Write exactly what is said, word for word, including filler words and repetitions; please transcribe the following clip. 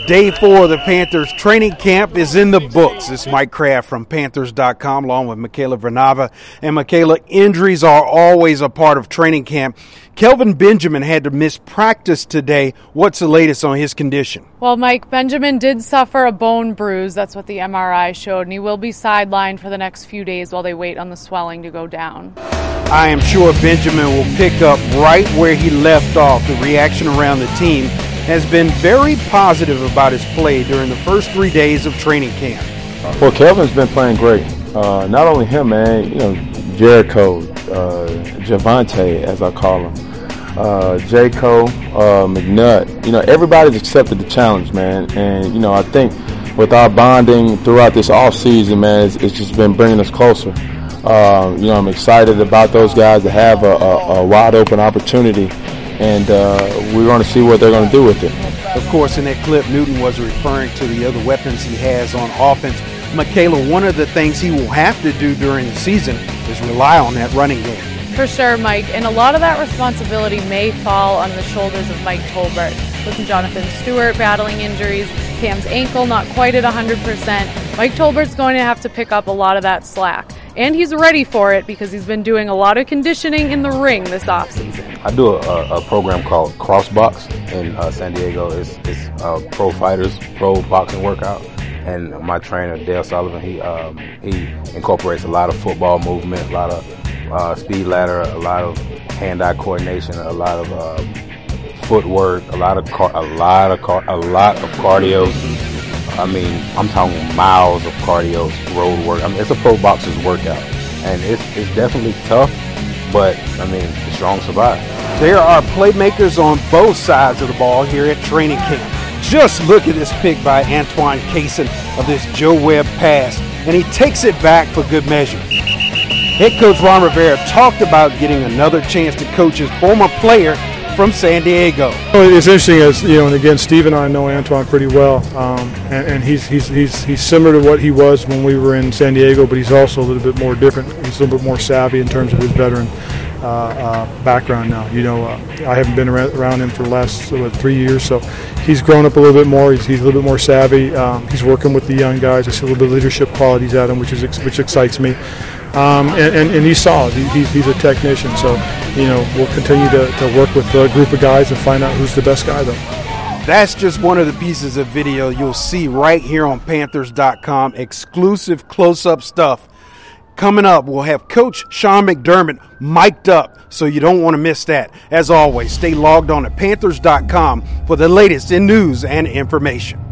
Day four of the Panthers training camp is in the books. It's Mike Kraft from Panthers dot com along with Michaela Vernava. And Michaela, injuries are always a part of training camp. Kelvin Benjamin had to miss practice today. What's the latest on his condition? Well, Mike, Benjamin did suffer a bone bruise. That's what the M R I showed, and he will be sidelined for the next few days while they wait on the swelling to go down. I am sure Benjamin will pick up right where he left off. The reaction around the team has been very positive about his play during the first three days of training camp. Well, Kelvin's been playing great. Uh, not only him, man, you know, Jericho, uh, Javante, as I call him, uh, Jaco, uh, McNutt. You know, everybody's accepted the challenge, man. And, you know, I think with our bonding throughout this off season, man, it's, it's just been bringing us closer. Uh, you know, I'm excited about those guys to have a, a, a wide open opportunity. And uh, we're going to see what they're going to do with it. Of course, in that clip, Newton was referring to the other weapons he has on offense. Michaela, one of the things he will have to do during the season is rely on that running game. For sure, Mike. And a lot of that responsibility may fall on the shoulders of Mike Tolbert. With Jonathan Stewart battling injuries, Cam's ankle not quite at one hundred percent. Mike Tolbert's going to have to pick up a lot of that slack. And he's ready for it because he's been doing a lot of conditioning in the ring this offseason. I do a, a program called Crossbox in uh, San Diego. It's, it's uh, pro fighters, pro boxing workout. And my trainer, Dale Sullivan, he um, he incorporates a lot of football movement, a lot of uh, speed ladder, a lot of hand-eye coordination, a lot of uh, footwork, a lot of car- a lot of car- a lot of cardio. I mean, I'm talking miles of cardio, road work. I mean, it's a pro boxer's workout, and it's it's definitely tough, but I mean, the strong survive. There are playmakers on both sides of the ball here at training camp. Just look at this pick by Antoine Cason of this Joe Webb pass, and he takes it back for good measure. Head coach Ron Rivera talked about getting another chance to coach his former player from San Diego. It's interesting, as you know, and again, Steve and I know Antoine pretty well, um, and, and he's he's he's he's similar to what he was when we were in San Diego, but he's also a little bit more different. He's a little bit more savvy in terms of his veteran uh, uh, background now. You know, uh, I haven't been around, around him for the last what, three years, so he's grown up a little bit more. He's, he's a little bit more savvy. Um, he's working with the young guys. I see a little bit of leadership qualities at him, which is which excites me. Um, and, and, and he's solid. He, he's, he's a technician. So, you know, we'll continue to, to work with a group of guys and find out who's the best guy, though. That's just one of the pieces of video you'll see right here on Panthers dot com. Exclusive close-up stuff. Coming up, we'll have Coach Sean McDermott mic'd up, so you don't want to miss that. As always, stay logged on to Panthers dot com for the latest in news and information.